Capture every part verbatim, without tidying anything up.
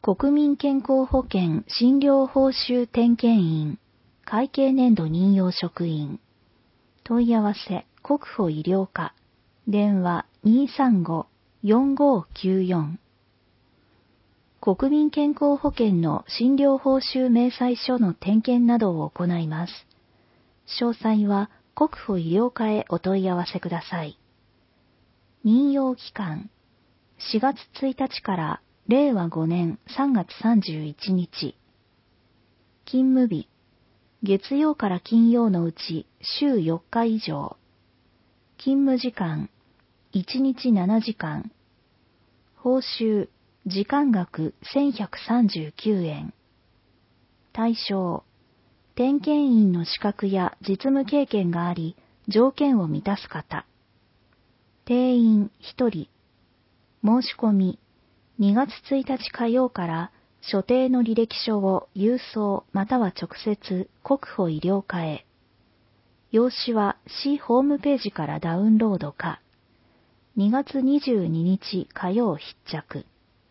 国民健康保険診療報酬点検員、会計年度任用職員。問い合わせ、国保医療課。電話 にーさんご よんごきゅうよん。国民健康保険の診療報酬明細書の点検などを行います。詳細は国保医療課へお問い合わせください。任用期間、しがつついたちかられいわごねんさんがつさんじゅういちにち。勤務日、月曜から金曜のうち週よっか以上。勤務時間、いちにちななじかん。報酬、時間額せんひゃくさんじゅうきゅうえん。対象、点検員の資格や実務経験があり、条件を満たす方。定員ひとり。申し込み、にがつついたち火曜から所定の履歴書を郵送または直接国保医療課へ。用紙は市ホームページからダウンロードか。にがつにじゅうににち火曜必着。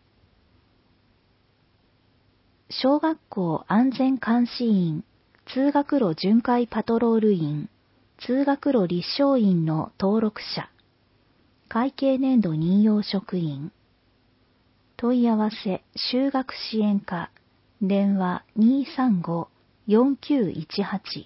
小学校安全監視員、通学路巡回パトロール員、通学路立証員の登録者。会計年度任用職員。問い合わせ、就学支援課。電話 にーさんご よんきゅういちはち。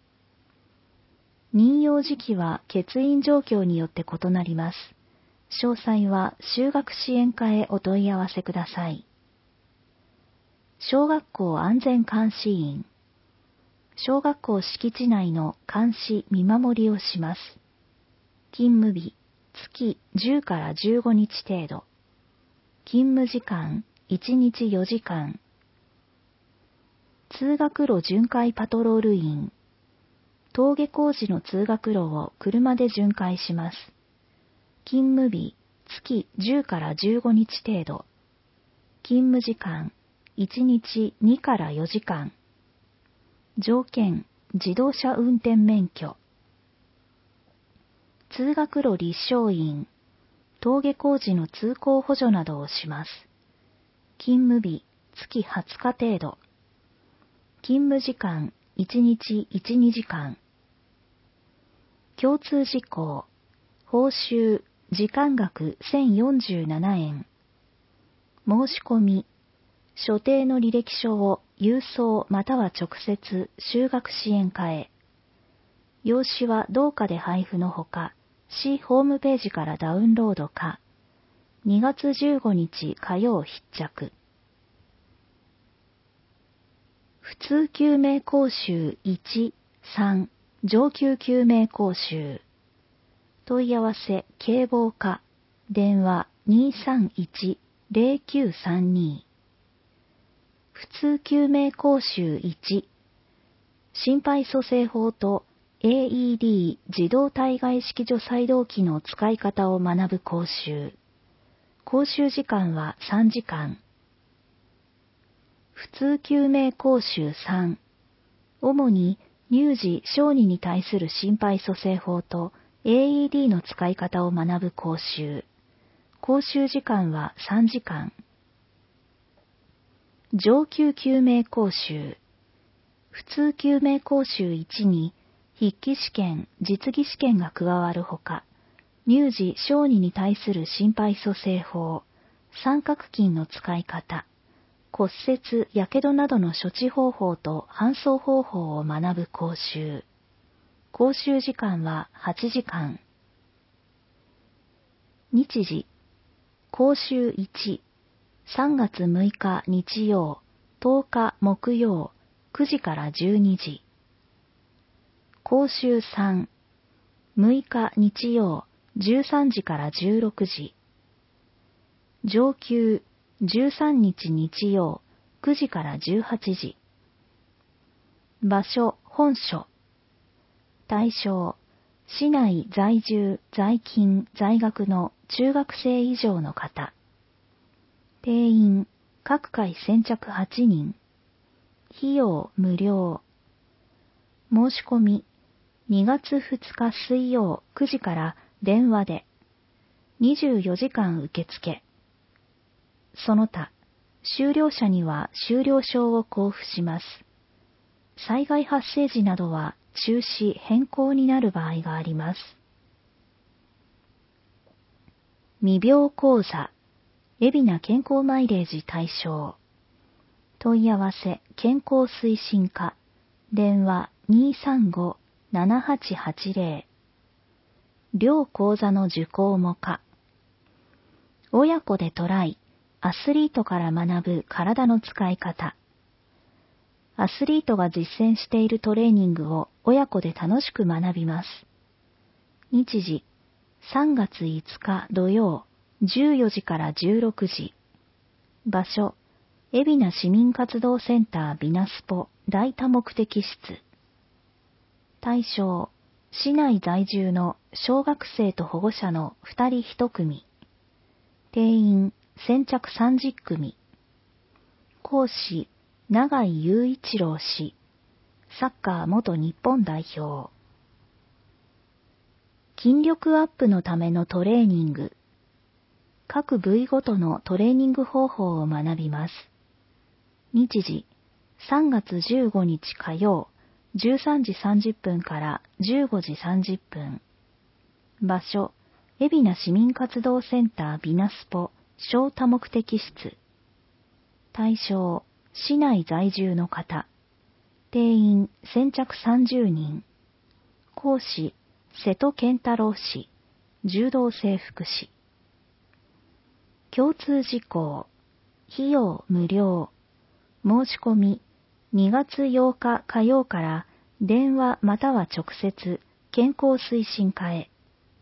任用時期は欠員状況によって異なります。詳細は就学支援課へお問い合わせください。小学校安全監視員。小学校敷地内の監視・見守りをします。勤務日、月じゅうからじゅうごにち程度。勤務時間、いちにちよじかん。通学路巡回パトロール員。登下校時の通学路を車で巡回します。勤務日、月じゅうからじゅうごにち程度。勤務時間、いちにちにからよじかん。条件、自動車運転免許。通学路立証員。登下校時の通行補助などをします。勤務日、月はつか程度。勤務時間、いちにちいち、にじかん。共通事項、報酬、時間額せんよんじゅうななえん。申し込み、所定の履歴書を郵送または直接就学支援課へ。用紙は同課で配布のほか、市ホームページからダウンロードか。にがつじゅうごにち火曜必着。普通救命講習いち、さん、上級救命講習。問い合わせ、警防課。電話 にーさんいち ぜろきゅうさんに。普通救命講習いち。心肺蘇生法と エーイーディー 自動体外式除細動器の使い方を学ぶ講習。講習時間はさんじかん。普通救命講習さん。主に乳児・小児に対する心肺蘇生法と エーイーディー の使い方を学ぶ講習。講習時間はさんじかん。上級救命講習。普通救命講習いちに筆記試験、実技試験が加わるほか、乳児・小児に対する心肺蘇生法、三角筋の使い方、骨折・やけどなどの処置方法と搬送方法を学ぶ講習。講習時間ははちじかん。日時、講習いち、さんがつむいか日曜、とおか木曜、くじからじゅうにじ。講習さん、むいか日曜、じゅうさんじからじゅうろくじ。上級、じゅうさんにち日曜、くじからじゅうはちじ。場所、本所。対象、市内在住、在勤、在学の中学生以上の方。定員、各回先着はちにん。費用無料。申し込み、にがつふつか水曜くじから電話で。にじゅうよじかん受付。その他、 終了者には終了証を交付します。災害発生時などは中止・変更になる場合があります。未病口座、海老名健康マイレージ対象。問い合わせ、健康推進課、電話 にーさんご ななはちはちぜろ。両講座の受講も可。親子でトライ、アスリートから学ぶ体の使い方。アスリートが実践しているトレーニングを親子で楽しく学びます。日時、さんがついつか土曜、じゅうよじからじゅうろくじ。場所、海老名市民活動センタービナスポ大多目的室。対象、市内在住の小学生と保護者のふたりいち組。定員、先着さんじゅっ組。講師、永井雄一郎氏。サッカー元日本代表。筋力アップのためのトレーニング。各部位ごとのトレーニング方法を学びます。日時、さんがつじゅうごにち火曜、じゅうさんじさんじゅっぷんからじゅうごじさんじゅっぷん。場所、海老名市民活動センタービナスポ小多目的室。対象、市内在住の方。定員、先着さんじゅうにん。講師、瀬戸健太郎氏。柔道整復師。共通事項。費用無料。申し込み、にがつようか火曜から電話または直接健康推進課へ。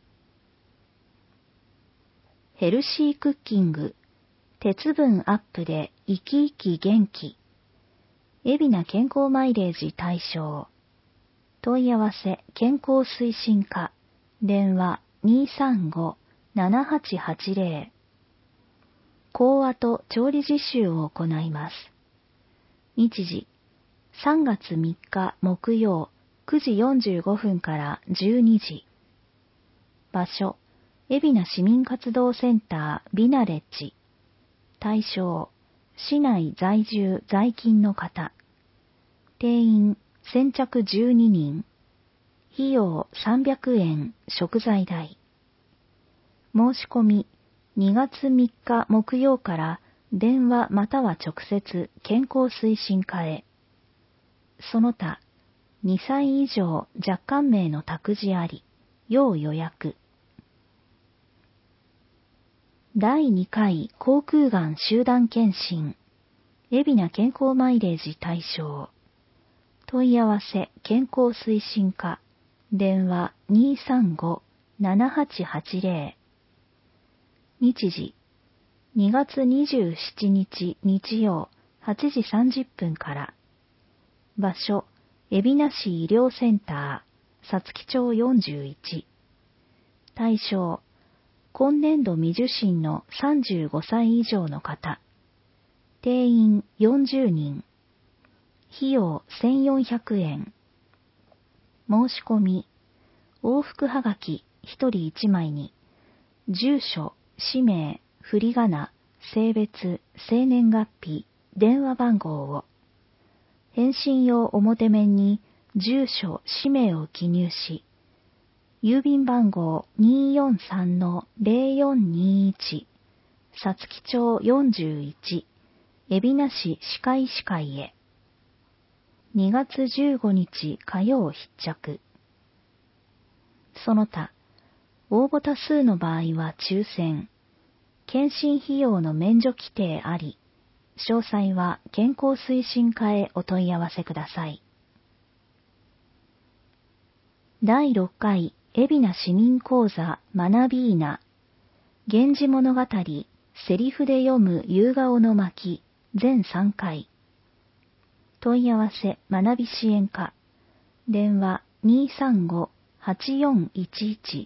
ヘルシークッキング、鉄分アップで生き生き元気。海老名健康マイレージ対象。問い合わせ健康推進課、電話 にーさんご ななはちはちぜろ。講話と調理実習を行います。日時、さんがつみっか木曜、くじよんじゅうごふんからじゅうにじ。場所、海老名市民活動センタービナレッジ。対象、市内在住在勤の方。定員、先着じゅうににん。費用さんびゃくえん、食材代。申し込み、にがつみっか木曜から電話または直接健康推進課へ。その他、にさい以上若干名の託児あり、要予約。だいにかい口腔がん集団検診。海老名健康マイレージ対象。問い合わせ健康推進課。電話 にーさんご ななはちはちぜろ。日時、にがつにじゅうしちにち日曜はちじさんじゅっぷんから。場所、海老名市医療センター、さつき町よんじゅういち。対象、今年度未受診のさんじゅうごさい以上の方。定員よんじゅうにん。費用せんよんひゃくえん。申し込み、往復はがきひとりいちまいに、住所、氏名、振り仮名、性別、生年月日、電話番号を。返信用表面に住所、氏名を記入し、郵便番号 にーよんさんのぜろよんにいち、さつき町よんじゅういち、海老名市歯科医師会へ。にがつじゅうごにち火曜必着。その他、応募多数の場合は抽選。検診費用の免除規定あり。詳細は健康推進課へお問い合わせください。だいろっかい海老名市民講座学びーな。源氏物語セリフで読む夕顔の巻全さんかい。問い合わせ学び支援課。電話 にーさんご はちよんいちいち。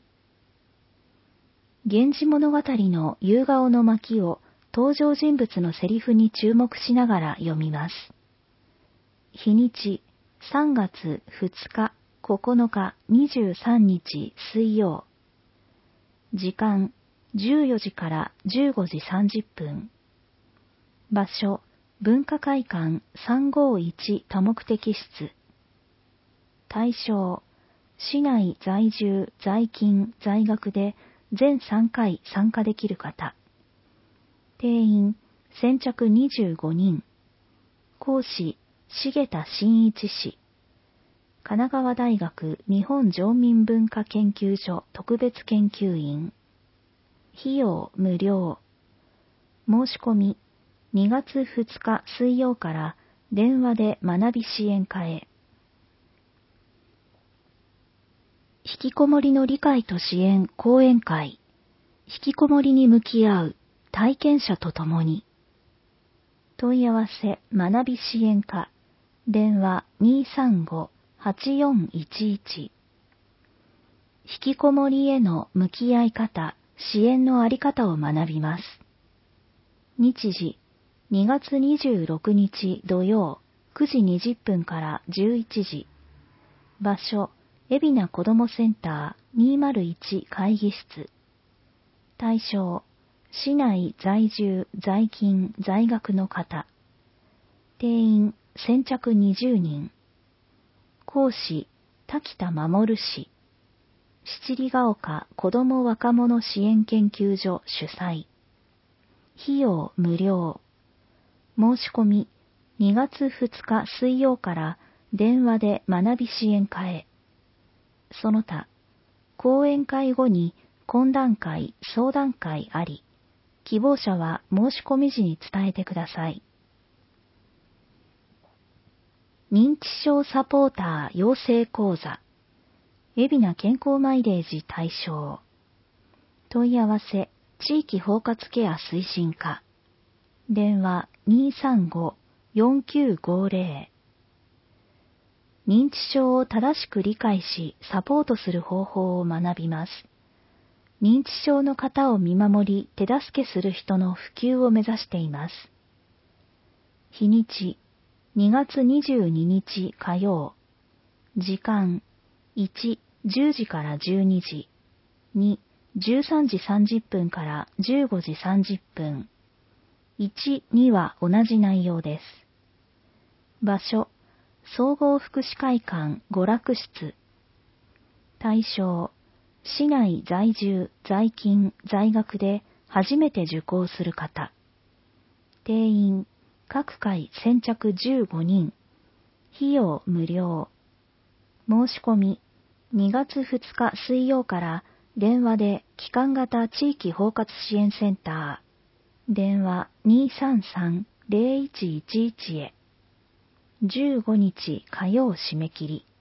源氏物語の夕顔の巻を登場人物のセリフに注目しながら読みます。日にちさんがつふつか、ここのか、にじゅうさんにち水曜。時間じゅうよじからじゅうごじさんじゅっぷん。 場所、文化会館さんごいち多目的室。対象、市内在住、在勤、在学で全さんかい参加できる方。定員、先着にじゅうごにん。講師、重田真一氏。神奈川大学日本常民文化研究所特別研究員。費用無料。申し込み、にがつふつか水曜から電話で学び支援課へ。引きこもりの理解と支援講演会。引きこもりに向き合う体験者とともに。問い合わせ学び支援課。電話 にーさんごはちよんいちいち。引きこもりへの向き合い方、支援のあり方を学びます。日時、にがつにじゅうろくにち土曜くじにじゅっぷんからじゅういちじ。場所、海老名子どもセンターにまるいち会議室。対象、市内在住、在勤、在学の方。定員、先着にじゅうにん。講師、滝田守氏。七里ヶ丘子ども若者支援研究所主催。費用無料。申し込み、にがつふつか水曜から電話で学び支援課へ。その他、講演会後に懇談会、相談会あり、希望者は申し込み時に伝えてください。認知症サポーター養成講座。海老名健康マイレージ対象。問い合わせ、地域包括ケア推進課。電話 にーさんごよんきゅうごぜろ。認知症を正しく理解し、サポートする方法を学びます。認知症の方を見守り、手助けする人の普及を目指しています。日にち、にがつにじゅうににち火曜。時間、いち、じゅうじからじゅうにじ。に、じゅうさんじさんじゅっぷんからじゅうごじさんじゅっぷん。いち、には同じ内容です。場所、総合福祉会館娯楽室。対象、市内在住、在勤、在学で初めて受講する方。定員、各回先着じゅうごにん。費用無料。申し込み、にがつふつか水曜から電話で帰還型地域包括支援センター。電話 にーさんさんぜろいちいちいち へ。じゅうごにち火曜締め切り。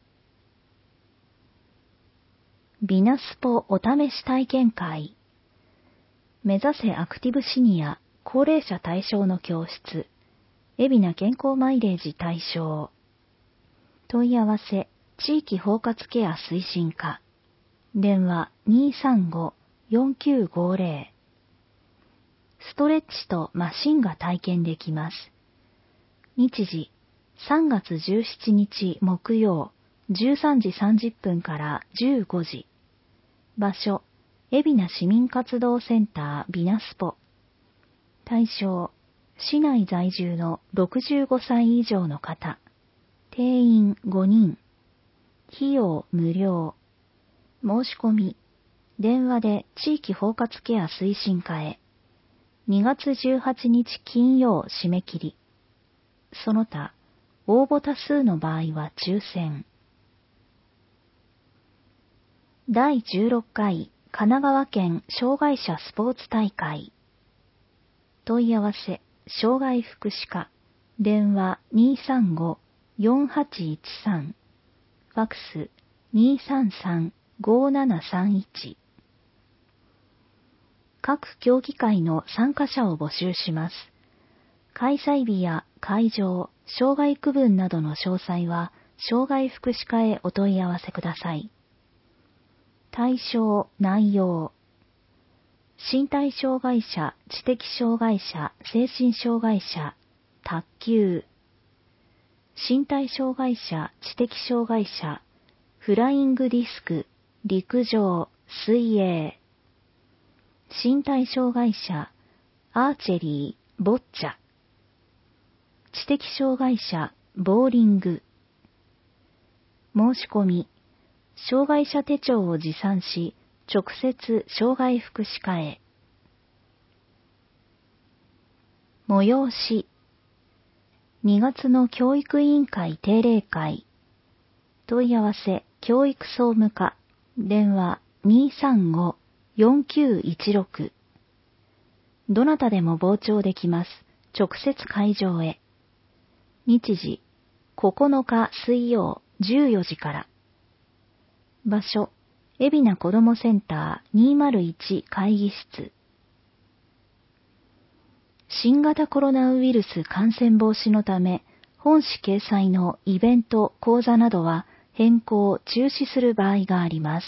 ビナスポお試し体験会。目指せアクティブシニア、高齢者対象の教室。海老名健康マイレージ対象。問い合わせ、地域包括ケア推進課。電話 にーさんごよんきゅうごぜろ。ストレッチとマシンが体験できます。日時、さんがつじゅうしちにち木曜、じゅうさんじさんじゅっぷんからじゅうごじ。場所、海老名市民活動センタービナスポ。対象、市内在住のろくじゅうごさい以上の方。定員ごにん。費用無料。申し込み、電話で地域包括ケア推進課へ。にがつじゅうはちにち金曜締め切り。その他、応募多数の場合は抽選。だいじゅうろっかい神奈川県障害者スポーツ大会。問い合わせ、障害福祉課。電話 にーさんごよんはちいちさん。ファクス にーさんさんごななさんいち。各競技会の参加者を募集します。開催日や会場、障害区分などの詳細は、障害福祉課へお問い合わせください。対象、内容。身体障害者、知的障害者、精神障害者、卓球。身体障害者、知的障害者、フライングディスク、陸上、水泳。身体障害者、アーチェリー、ボッチャ。 知的障害者、ボーリング。申し込み、障害者手帳を持参し、直接障害福祉課へ。催し、にがつの教育委員会定例会。問い合わせ、教育総務課、電話 にーさんご よんきゅういちろく。どなたでも傍聴できます。直接会場へ。日時、ここのか水曜じゅうよじから。場所、海老名子どもセンターにーまるいち会議室。新型コロナウイルス感染防止のため、本誌掲載のイベント、講座などは変更、中止する場合があります。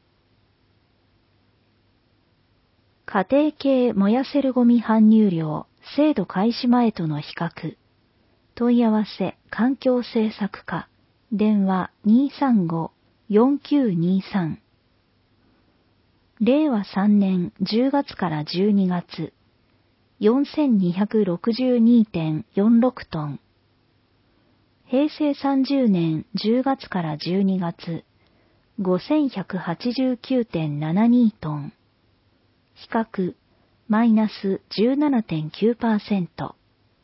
家庭系燃やせるゴミ搬入量、制度開始前との比較。問い合わせ、環境政策課、電話 にーさんご よんきゅうにさん。れいわさんねんじゅうがつからじゅうにがつ、よんせんにひゃくろくじゅうにてんよんろくトン。平成さんじゅうねんじゅうがつからじゅうにがつ、ごせんひゃくはちじゅうきゅうてんななにトン。比較、マイナス じゅうななてんきゅうパーセント。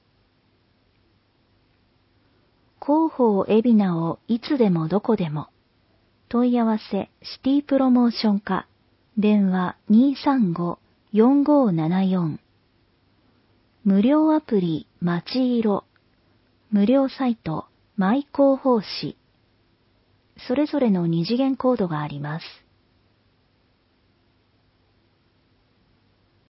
広報海老名をいつでもどこでも。問い合わせ、シティプロモーション課、電話 にーさんご よんごななよん。無料アプリ、まちいろ。無料サイト、マイ広報誌。それぞれの二次元コードがあります。